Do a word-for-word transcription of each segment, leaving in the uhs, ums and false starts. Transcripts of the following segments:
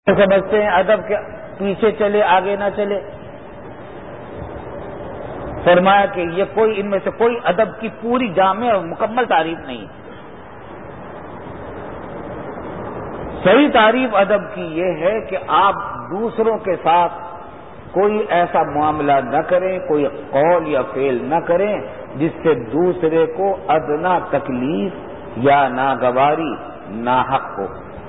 سمجھتے ہیں ادب کے پیچھے چلے آگے نہ چلے. فرمایا کہ یہ کوئی ان میں سے کوئی ادب کی پوری جامع اور مکمل تعریف نہیں. صحیح تعریف ادب کی یہ ہے کہ آپ دوسروں کے ساتھ کوئی ایسا معاملہ نہ کریں، کوئی قول یا فعل نہ کریں جس سے دوسرے کو ادنا تکلیف یا ناگواری ناحق ہو.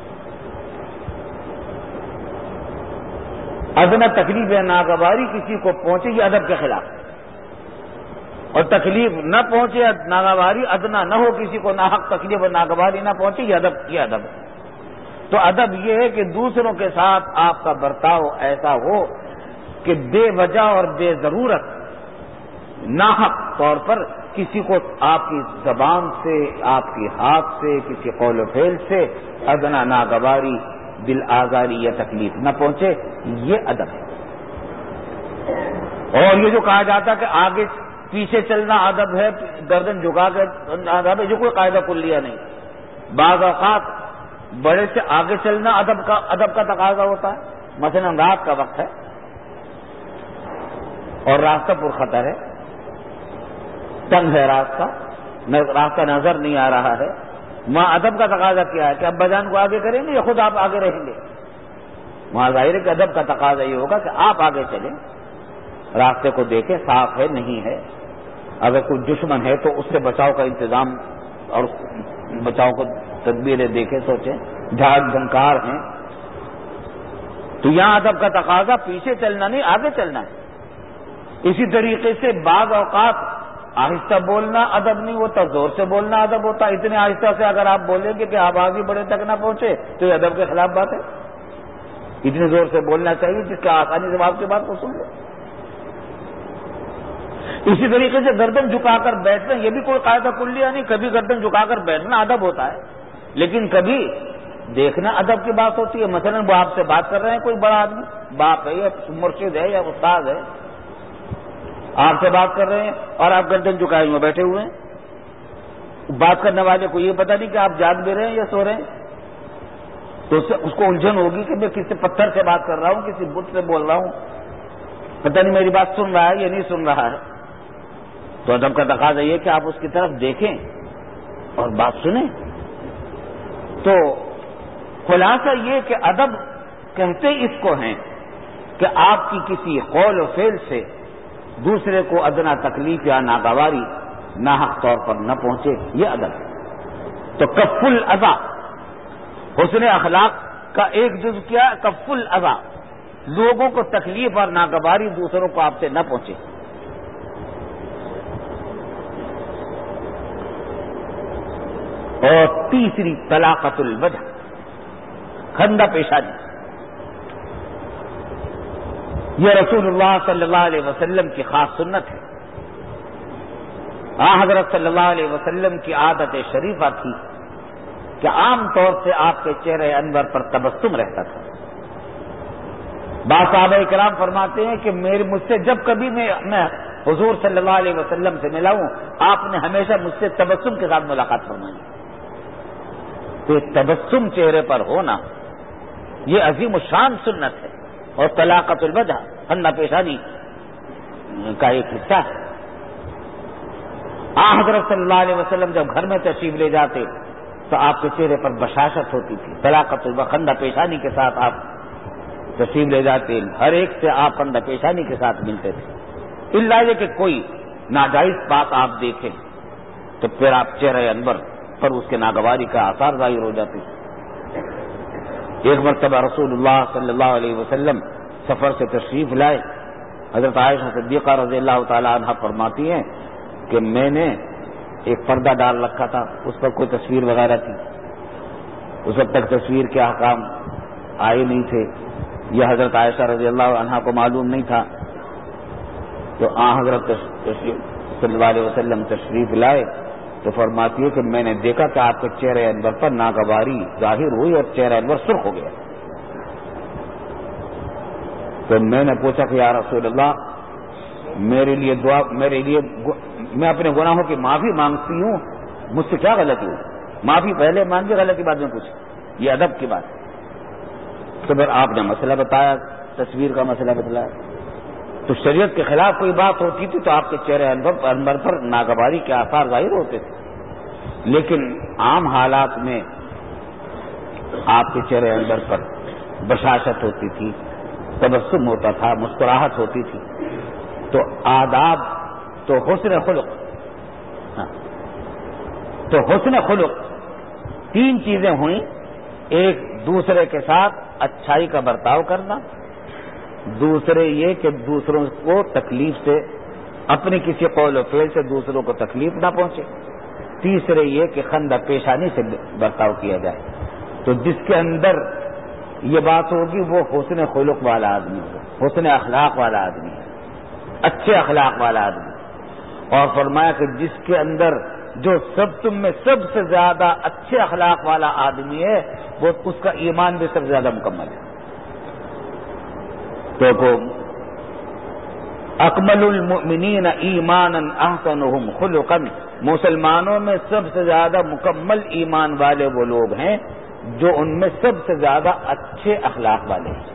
ادنا تکلیف یا ناگواری کسی کو پہنچے یہ ادب کے خلاف، اور تکلیف نہ پہنچے ناگواری ادنا نہ ہو، کسی کو ناحق تکلیف اور ناگواری نہ پہنچے یہ ادب یہ ادب ہے. تو ادب یہ ہے کہ دوسروں کے ساتھ آپ کا برتاؤ ایسا ہو کہ بے وجہ اور بے ضرورت ناحق طور پر کسی کو آپ کی زبان سے، آپ کی ہاتھ سے، کسی قول و فعل سے ادنا ناگواری، دل آزاری یا تکلیف نہ پہنچے، یہ ادب ہے. اور یہ جو کہا جاتا کہ آگے پیچھے چلنا ادب ہے، گردن جھکا کر ادب ہے، جو کوئی قاعدہ کلیہ نہیں. بعض اوقات بڑے سے آگے چلنا ادب کا ادب کا تقاضا ہوتا ہے. مثلا رات کا وقت ہے اور راستہ پر خطر ہے، تنگ ہے راستہ، راستہ نظر نہیں آ رہا ہے. وہاں ادب کا تقاضا کیا ہے کہ ابا جان کو آگے کریں گے یا خود آپ آگے رہیں گے؟ وہاں ظاہر ہے کہ ادب کا تقاضا یہ ہوگا کہ آپ آگے چلیں، راستے کو دیکھیں صاف ہے نہیں ہے، اگر کوئی دشمن ہے تو اس سے بچاؤ کا انتظام اور بچاؤ کو تدبیریں دیکھیں، سوچیں. جھاگ جھنکار ہیں تو یہاں ادب کا تقاضا پیچھے چلنا نہیں، آگے چلنا ہے. اسی طریقے سے بعض اوقات آہستہ بولنا ادب نہیں ہوتا، زور سے بولنا ادب ہوتا. اتنے آہستہ سے اگر آپ بولیں گے کہ آواز ہی بڑے تک نہ پہنچے تو یہ ادب کے خلاف بات ہے. اتنے زور سے بولنا چاہیے جس کا آسانی سے آپ کی بات کو سن لے. اسی طریقے سے گردن جھکا کر بیٹھنا یہ بھی کوئی قاعدہ کلیہ نہیں. کبھی گردن جھکا کر بیٹھنا ادب ہوتا ہے، لیکن کبھی دیکھنا ادب کی بات ہوتی ہے. مثلا وہ آپ سے بات کر رہے ہیں، کوئی بڑا آدمی، باپ ہے یا مرشد ہے یا استاد ہے، آپ سے بات کر رہے ہیں اور آپ گردن جھکائے ہوئے بیٹھے ہوئے ہیں. بات کرنے والے کو یہ پتہ نہیں کہ آپ جاگ بھی رہے ہیں یا سو رہے ہیں، تو اس سے اس کو الجھن ہوگی کہ میں کسی پتھر سے بات کر رہا ہوں، کسی بت سے بول رہا ہوں، پتہ نہیں میری بات سن رہا ہے یا نہیں سن رہا ہے. تو ادب کا تقاضا یہ کہ آپ اس کی طرف دیکھیں اور بات سنیں. تو خلاصہ یہ کہ ادب کہتے اس کو ہیں کہ آپ کی کسی قول و فعل سے دوسرے کو ادنا تکلیف یا ناگواری ناحق طور پر نہ پہنچے، یہ ادب ہے. تو کف الاذی، حسن اخلاق کا ایک جز کیا؟ کف الاذی، لوگوں کو تکلیف اور ناگواری دوسروں کو آپ سے نہ پہنچے. اور تیسری طلاقۃ الوجہ، خندہ پیشانی. یہ رسول اللہ صلی اللہ علیہ وسلم کی خاص سنت ہے. آن حضرت صلی اللہ علیہ وسلم کی عادت شریفہ تھی کہ عام طور سے آپ کے چہرے انور پر تبسم رہتا تھا. بعض صحابہ کرام فرماتے ہیں کہ میرے مجھ سے جب کبھی میں میں حضور صلی اللہ علیہ وسلم سے ملا ہوں، آپ نے ہمیشہ مجھ سے تبسم کے ساتھ ملاقات فرمائی. تو تبسم چہرے پر ہونا یہ عظیم الشان سنت ہے، اور طلاقۃ الوجہ، خندہ پیشانی کا ایک حصہ ہے. آن حضرت صلی اللہ علیہ وسلم جب گھر میں تشریف لے جاتے تو آپ کے چہرے پر بشاشت ہوتی تھی. طلاقۃ الوجہ، خندہ پیشانی کے ساتھ آپ تشریف لے جاتے، ہر ایک سے آپ خندہ پیشانی کے ساتھ ملتے تھے. الا یہ کہ کوئی ناجائز بات آپ دیکھیں تو پھر آپ چہرے انور پر اس کے ناگواری کا آثار ظاہر ہو جاتے. ایک مرتبہ رسول اللہ صلی اللہ علیہ وسلم سفر سے تشریف لائے. حضرت عائشہ صدیقہ رضی اللہ تعالی عنہا فرماتی ہیں کہ میں نے ایک پردہ ڈال رکھا تھا، اس پر کوئی تصویر وغیرہ تھی. اس وقت تک تصویر کے احکام آئے نہیں تھے، یہ حضرت عائشہ رضی اللہ عنہا کو معلوم نہیں تھا. تو آن حضرت صلی اللہ علیہ وسلم تشریف لائے تو فرماتی ہے کہ میں نے دیکھا کہ آپ کے چہرے انور پر ناگواری ظاہر ہوئی اور چہرہ انور سرخ ہو گیا. تو میں نے پوچھا کہ یا رسول اللہ، میرے لیے دعا، میرے لیے میں اپنے گناہوں کی معافی مانگتی ہوں، مجھ سے کیا غلطی ہوئی؟ معافی پہلے مانگی، غلطی بعد میں پوچھی. یہ ادب کی بات ہے. تو پھر آپ نے مسئلہ بتایا، تصویر کا مسئلہ بتلایا، تو شریعت کے خلاف کوئی بات ہوتی تھی تو آپ کے چہرے انور پر ناگواری کے آثار ظاہر ہوتے تھے، لیکن عام حالات میں آپ کے چہرے انور پر بشاشت ہوتی تھی، تبسم ہوتا تھا، مسکراہٹ ہوتی تھی. تو آداب تو حسن خلق، ہاں تو حسن خلق تین چیزیں ہوئیں. ایک دوسرے کے ساتھ اچھائی کا برتاؤ کرنا، دوسرے یہ کہ دوسروں کو تکلیف سے، اپنے کسی قول و فعل سے دوسروں کو تکلیف نہ پہنچے، تیسرے یہ کہ خندہ پیشانی سے برتاؤ کیا جائے. تو جس کے اندر یہ بات ہوگی وہ حسن خلق والا آدمی ہوگا، حسن اخلاق والا آدمی ہے، اچھے اخلاق والا آدمی. اور فرمایا کہ جس کے اندر جو سب تم میں سب سے زیادہ اچھے اخلاق والا آدمی ہے وہ اس کا ایمان بھی سب سے زیادہ مکمل ہے. تو اکمل المؤمنین ایمانا احسنهم خلقا، مسلمانوں میں سب سے زیادہ مکمل ایمان والے وہ لوگ ہیں جو ان میں سب سے زیادہ اچھے اخلاق والے ہیں.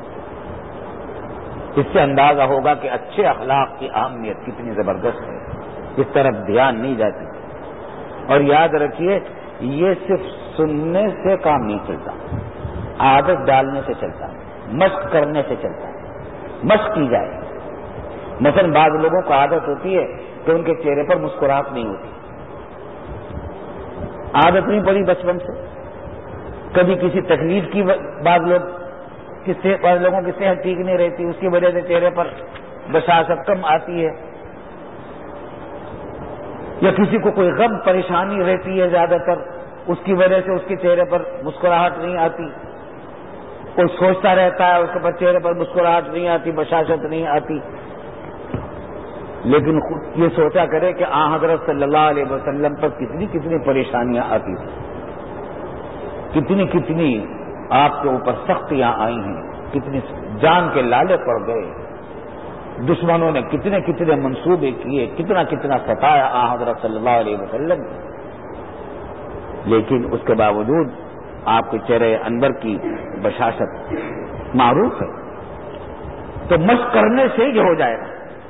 اس سے اندازہ ہوگا کہ اچھے اخلاق کی اہمیت کتنی زبردست ہے، اس طرف دھیان نہیں جاتی. اور یاد رکھیے یہ صرف سننے سے کام نہیں چلتا، عادت ڈالنے سے چلتا ہے، مشق کرنے سے چلتا ہے، مشق کی جائے. مثلا بعض لوگوں کو عادت ہوتی ہے کہ ان کے چہرے پر مسکراہٹ نہیں ہوتی، عادت نہیں پڑی بچپن سے. کبھی کسی تکلیف کی بعض لوگ بعض لوگوں کی صحت ٹھیک نہیں رہتی، اس کی وجہ سے چہرے پر بشاشت کم آتی ہے، یا کسی کو کوئی غم پریشانی رہتی ہے زیادہ تر، اس کی وجہ سے اس کے چہرے پر مسکراہٹ نہیں آتی. کوئی سوچتا رہتا ہے، اس کے پر چہرے پر مسکراہٹ نہیں آتی، بشاشت نہیں آتی. لیکن یہ سوچا کرے کہ آن حضرت صلی اللہ علیہ وسلم پر کتنی کتنی پریشانیاں آتی تھیں، کتنی کتنی آپ کے اوپر سختیاں آئی ہیں، کتنی جان کے لالے پڑ گئے، دشمنوں نے کتنے کتنے منصوبے کیے، کتنا کتنا ستایا آن حضرت صلی اللہ علیہ وسلم. لیکن اس کے باوجود آپ کے چہرے انور کی بشاشت معروف ہے. تو مشق کرنے سے یہ ہو جائے گا.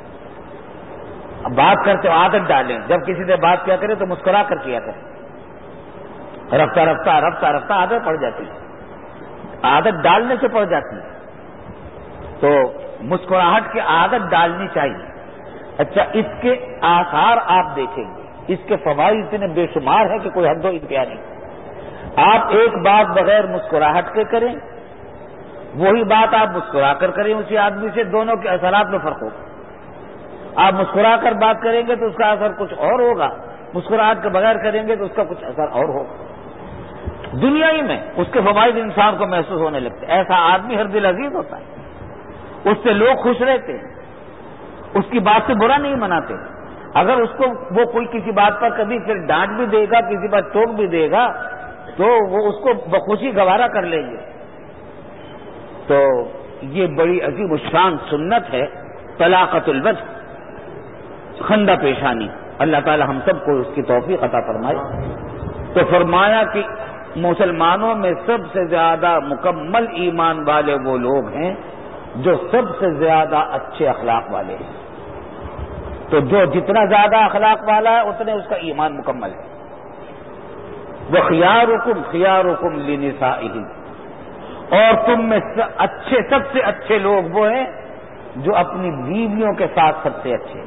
اب بات کرتے ہو عادت ڈالیں، جب کسی سے بات کیا کرے تو مسکرا کر کیا کرے. رفتہ رفتہ رفتہ رفتہ عادت پڑ جاتی ہے، عادت ڈالنے سے پڑ جاتی ہے. تو مسکراہٹ کی عادت ڈالنی چاہیے. اچھا، اس کے آثار آپ دیکھیں گے، اس کے فوائد اتنے بے شمار ہیں کہ کوئی حد و انتہا نہیں. آپ ایک بات بغیر مسکراہٹ کے کریں، وہی بات آپ مسکرا کر کریں اسی آدمی سے، دونوں کے اثرات میں فرق ہوگا. آپ مسکرا کر بات کریں گے تو اس کا اثر کچھ اور ہوگا، مسکراہٹ کے بغیر کریں گے تو اس کا کچھ اثر اور ہوگا. دنیا ہی میں اس کے فوائد انسان کو محسوس ہونے لگتے. ایسا آدمی ہر دل عزیز ہوتا ہے، اس سے لوگ خوش رہتے ہیں، اس کی بات سے برا نہیں مناتے. اگر اس کو وہ کوئی کسی بات پر کبھی پھر ڈانٹ بھی دے گا، کسی پر ٹوک بھی دے گا، تو وہ اس کو بخوشی گوارا کر لیں گے. تو یہ بڑی عظیم الشان سنت ہے، طلاقت الوجہ، خندہ پیشانی. اللہ تعالی ہم سب کو اس کی توفیق عطا فرمائے. تو فرمایا کہ مسلمانوں میں سب سے زیادہ مکمل ایمان والے وہ لوگ ہیں جو سب سے زیادہ اچھے اخلاق والے ہیں. تو جو جتنا زیادہ اخلاق والا ہے اتنے اس کا ایمان مکمل ہے. وَخِيَارُكُمْ خِيَارُكُمْ لِنِسَائِهِمْ، اور تم میں اچھے سب سے اچھے لوگ وہ ہیں جو اپنی بیویوں کے ساتھ سب سے اچھے ہیں.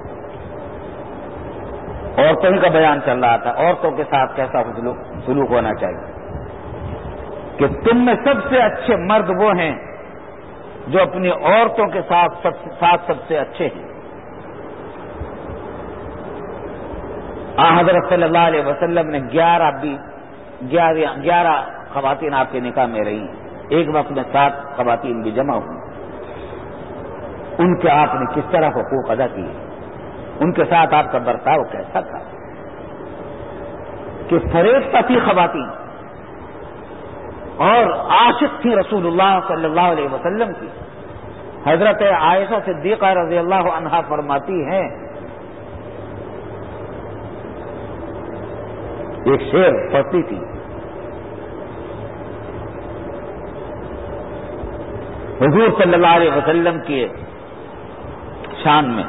عورتوں ہی کا بیان چل رہا تھا، عورتوں کے ساتھ کیسا سلوک ہونا چاہیے کہ تم میں سب سے اچھے مرد وہ ہیں جو اپنی عورتوں کے ساتھ سب ساتھ سب سے اچھے ہیں. آن حضرت صلی اللہ علیہ وسلم نے گیارہ بھی گیارہ گیارہ خواتین آپ کے نکاح میں رہی. ایک وقت میں سات خواتین بھی جمع ہوئی. ان کے آپ نے کس طرح حقوق ادا کیے، ان کے ساتھ آپ کا برتاؤ کیسا تھا کہ فریفتہ تھی خواتین اور عاشق تھی رسول اللہ صلی اللہ علیہ وسلم کی. حضرت عائشہ صدیقہ رضی اللہ عنہا فرماتی ہیں، ایک شعر پڑھتی تھی حضور صلی اللہ علیہ وسلم کے شان میں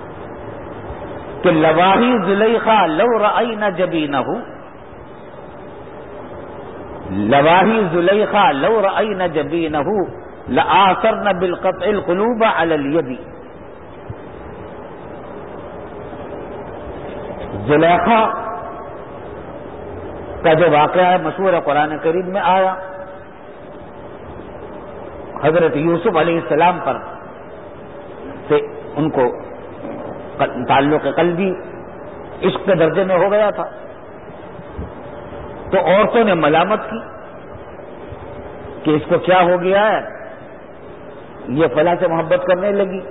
کہ لواہی زلیخا لو رأینا جبینہ، لواہی زلیخا لو رأینا جبینہ لآثرن بالقطع القلوب علی الید۔ زلیخا کا جو واقعہ ہے مشہور ہے، قرآن کریم میں آیا، حضرت یوسف علیہ السلام پر سے ان کو تعلق قلبی عشق کے درجے میں ہو گیا تھا، تو عورتوں نے ملامت کی کہ اس کو کیا ہو گیا ہے، یہ فلاں سے محبت کرنے لگی۔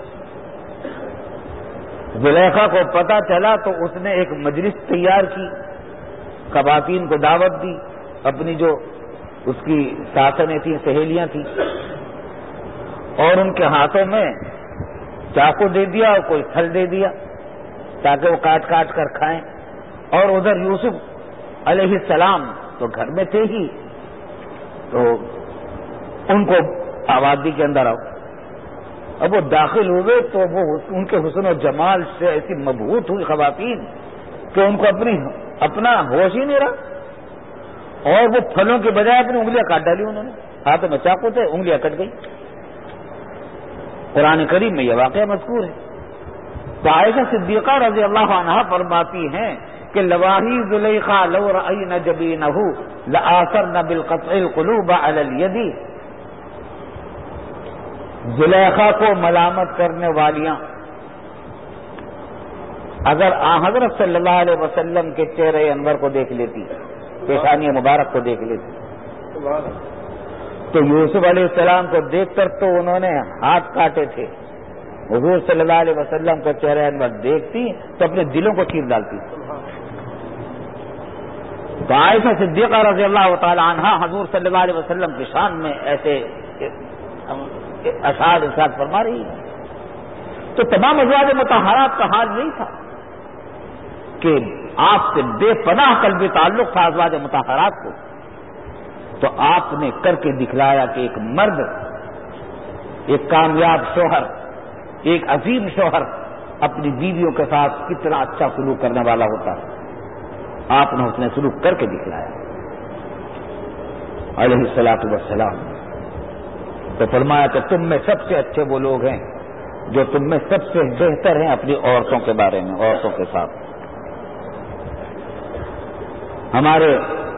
زلیخا کو پتہ چلا تو اس نے ایک مجلس تیار کی، خواتین کو دعوت دی، اپنی جو اس کی ساتھیں تھیں، سہیلیاں تھیں، اور ان کے ہاتھوں میں چاقو دے دیا اور کوئی پھل دے دیا تاکہ وہ کاٹ کاٹ کر کھائیں، اور ادھر یوسف علیہ السلام تو گھر میں تھے ہی، تو ان کو آواز دی کے اندر آؤ۔ اب وہ داخل ہوئے تو وہ ان کے حسن و جمال سے ایسی مبہوت ہوئی خواتین کہ ان کو اپنی اپنا ہوش ہی نہیں رہا، اور وہ پھلوں کے بجائے اپنی انگلیاں کاٹ ڈالی انہوں نے، ہاتھوں میں چاقو تھے، انگلیاں کٹ گئی۔ قرآن کریم میں یہ واقعہ مذکور ہے۔ تو عائشہ صدیقہ رضی اللہ عنہا فرماتی ہیں کہ لواہی زلیخا لو رأینا جبینہ لآثرن بالقطع القلوب علی الید۔ زلیخا کو ملامت کرنے والیاں اگر آن حضرت صلی اللہ علیہ وسلم کے چہرے انور کو دیکھ لیتی، پیشانی مبارک کو دیکھ لیتی، تو یوسف علیہ السلام کو دیکھ کر تو انہوں نے ہاتھ کاٹے تھے، حضور صلی اللہ علیہ وسلم کا چہرہ انور دیکھتی تو اپنے دلوں کو چیر ڈالتی۔ تو عائشہ صدیقہ رضی اللہ تعالی عنہا حضور صلی اللہ علیہ وسلم کی شان میں ایسے اشعار ارشاد فرما رہی ہے۔ تو تمام ازواج مطہرات کا حال یہی تھا کہ آپ سے بے پناہ قلبی تعلق تھا ازواج مطہرات کو، تو آپ نے کر کے دکھلایا کہ ایک مرد، ایک کامیاب شوہر، ایک عظیم شوہر اپنی بیویوں کے ساتھ کتنا اچھا سلوک کرنے والا ہوتا ہے۔ آپ نے اس نے سلوک کر کے دکھلایا علیہ الصلاۃ والسلام۔ تو فرمایا کہ تم میں سب سے اچھے وہ لوگ ہیں جو تم میں سب سے بہتر ہیں اپنی عورتوں کے بارے میں، عورتوں کے ساتھ۔ ہمارے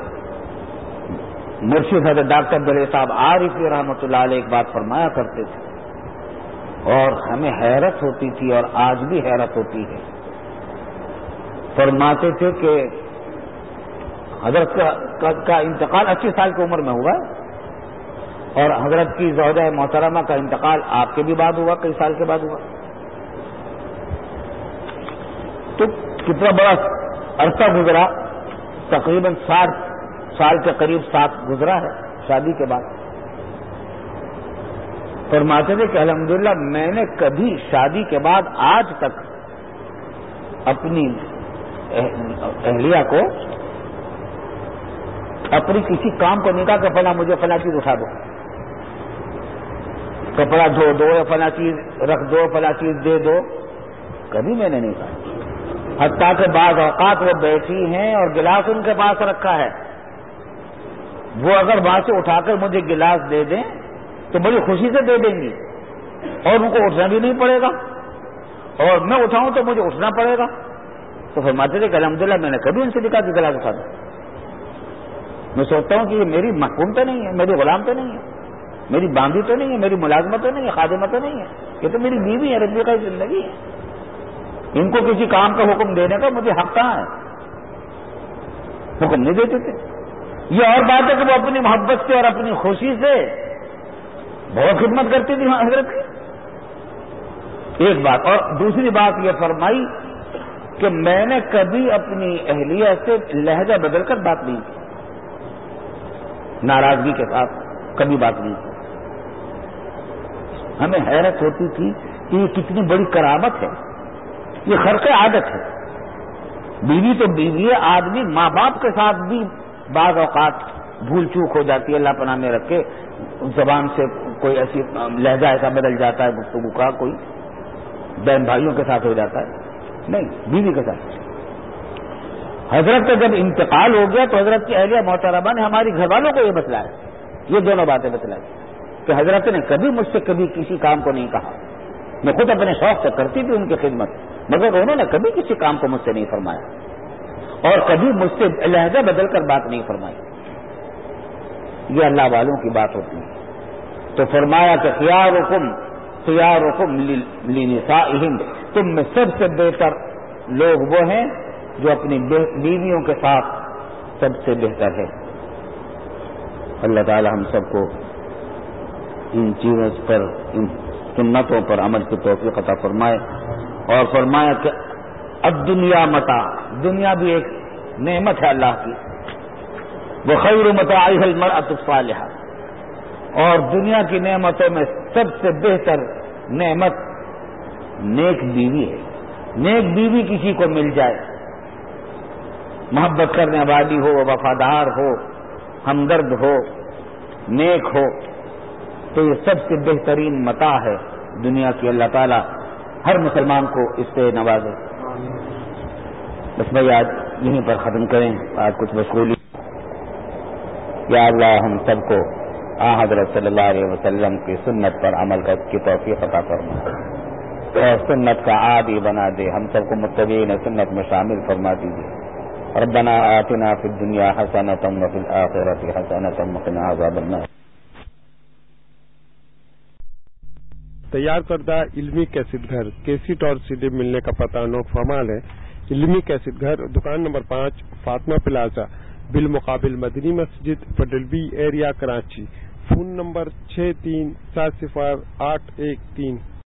مرشد حضرت ڈاکٹر عبداللہ صاحب عارفی رحمۃ اللہ علیہ ایک بات فرمایا کرتے تھے اور ہمیں حیرت ہوتی تھی اور آج بھی حیرت ہوتی ہے۔ فرماتے تھے کہ حضرت کا, کا انتقال اسی سال کی عمر میں ہوا اور حضرت کی زوجہ محترمہ کا انتقال آپ کے بھی بعد ہوا، کئی سال کے بعد ہوا، تو کتنا بڑا عرصہ گزرا، تقریباً ساٹھ سال کے قریب ساتھ گزرا ہے شادی کے بعد۔ فرماتے تھے کہ الحمدللہ میں نے کبھی شادی کے بعد آج تک اپنی اہلیہ کو اپنی کسی کام کو نہیں کہا کہ فلاں مجھے فلاں چیز اٹھا دو، کپڑا دھو دو یا فلاں چیز رکھ دو، فلاں چیز دے دو، کبھی میں نے نہیں کہا۔ حتیٰ کہ بعض اوقات وہ بیٹھی ہیں اور گلاس ان کے پاس رکھا ہے، وہ اگر وہاں سے اٹھا کر مجھے گلاس دے دیں تو بڑی خوشی سے دے دیں گی اور ان کو اٹھنا بھی نہیں پڑے گا، اور میں اٹھاؤں تو مجھے اٹھنا پڑے گا۔ تو فرماتے تھے کہ الحمدللہ میں نے کبھی ان سے دکھا کہ گلاس اٹھا دو۔ میں سوچتا ہوں کہ یہ میری محکوم تو نہیں ہے، میری غلام تو نہیں ہے، میری باندھی تو نہیں ہے، میری ملازمت تو نہیں ہے، خادمہ تو نہیں ہے، یہ تو میری بیوی ہے، رفیقہ زندگی ہے، ان کو کسی کام کا حکم دینے کا مجھے حق کہاں ہے؟ حکم نہیں دیتے تھے۔ یہ اور بات ہے کہ وہ اپنی محبت سے اور اپنی خوشی سے بہت خدمت کرتی تھی حضرت کی، ایک بات۔ اور دوسری بات یہ فرمائی کہ میں نے کبھی اپنی اہلیہ سے لہجہ بدل کر بات نہیں کی، ناراضگی کے ساتھ کبھی بات نہیں کی۔ ہمیں حیرت ہوتی تھی کہ یہ کتنی بڑی کرامت ہے، یہ خرق عادت ہے۔ بیوی تو بیوی ہے، آدمی ماں باپ کے ساتھ بھی بعض اوقات بھول چوک ہو جاتی ہے، اللہ پناہ میں رکھے، زبان سے کوئی ایسی لہجہ ایسا بدل جاتا ہے گفتگو کا، کوئی بہن بھائیوں کے ساتھ ہو جاتا ہے، نہیں بیوی کے ساتھ۔ حضرت کا جب انتقال ہو گیا تو حضرت کی اہلیہ محترمہ نے ہماری گھر والوں کو یہ بتلایا، یہ دونوں باتیں بتلائی کہ حضرت نے کبھی مجھ سے کبھی کسی کام کو نہیں کہا، میں خود اپنے شوق سے کرتی تھی ان کی خدمت، مگر انہوں نے کبھی کسی کام کو مجھ سے نہیں فرمایا اور کبھی مجھ سے لہجہ بدل کر بات نہیں فرمائی۔ یہ اللہ والوں کی بات ہوتی ہے۔ تو فرمایا کہ خیارکم خیارکم لنسائہم، تم میں سب سے بہتر لوگ وہ ہیں جو اپنی بیویوں کے ساتھ سب سے بہتر ہے۔ اللہ تعالی ہم سب کو ان چیزوں پر، ان سنتوں پر عمل کی توفیق عطا فرمائے، اور فرمایا کہ الدنیا متاع، دنیا بھی ایک نعمت ہے اللہ کی، وخیر متاعها المرأة الصالحہ، اور دنیا کی نعمتوں میں سب سے بہتر نعمت نیک بیوی ہے۔ نیک بیوی کسی کو مل جائے، محبت کرنے والی ہو، وفادار ہو، ہمدرد ہو، نیک ہو، تو یہ سب سے بہترین متاع ہے دنیا کی۔ اللہ تعالیٰ ہر مسلمان کو اس سے نوازے۔ بس بھائی آج یہیں پر ختم کریں، آج کچھ مشغولی۔ یا اللہ ہم سب کو آن حضرت صلی اللہ علیہ وسلم کی سنت پر عمل کی توفیق عطا فرما اور سنت کا عادی بنا دے، ہم سب کو متبعین سنت میں شامل فرما دیجیے۔ ربنا آتنا فی الدنیا حسنۃ وفی الآخرۃ حسنۃ وقنا عذاب النار۔ تیار کردہ علمی کیسٹ گھر، کیسٹ اور سی ڈی ملنے کا پتہ نو فرمان ہے۔ علمی کیسٹ گھر، دکان نمبر پانچ، فاطمہ پلازا، بالمقابل مدنی مسجد، پٹل B area, Karachi. Phone number چھ تین سات صفر آٹھ ایک تین